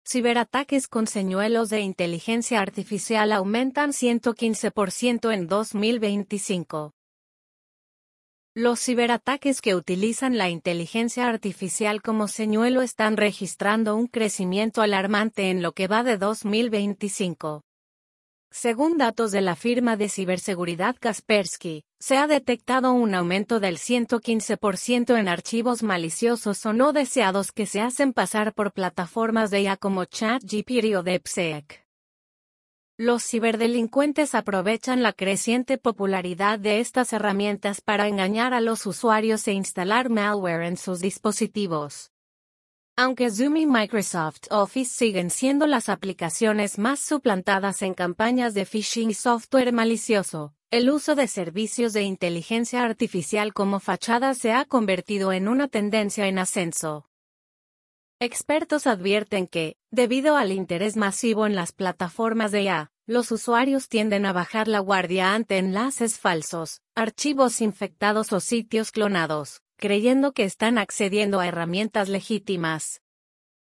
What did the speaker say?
Ciberataques con señuelos de inteligencia artificial aumentan 115% en 2025. Los ciberataques que utilizan la inteligencia artificial como señuelo están registrando un crecimiento alarmante en lo que va de 2025. Según datos de la firma de ciberseguridad Kaspersky, se ha detectado un aumento del 115% en archivos maliciosos o no deseados que se hacen pasar por plataformas de IA como ChatGPT o DeepSeek. Los ciberdelincuentes aprovechan la creciente popularidad de estas herramientas para engañar a los usuarios e instalar malware en sus dispositivos. Aunque Zoom y Microsoft Office siguen siendo las aplicaciones más suplantadas en campañas de phishing y software malicioso, el uso de servicios de inteligencia artificial como fachada se ha convertido en una tendencia en ascenso. Expertos advierten que, debido al interés masivo en las plataformas de IA, los usuarios tienden a bajar la guardia ante enlaces falsos, archivos infectados o sitios clonados, creyendo que están accediendo a herramientas legítimas.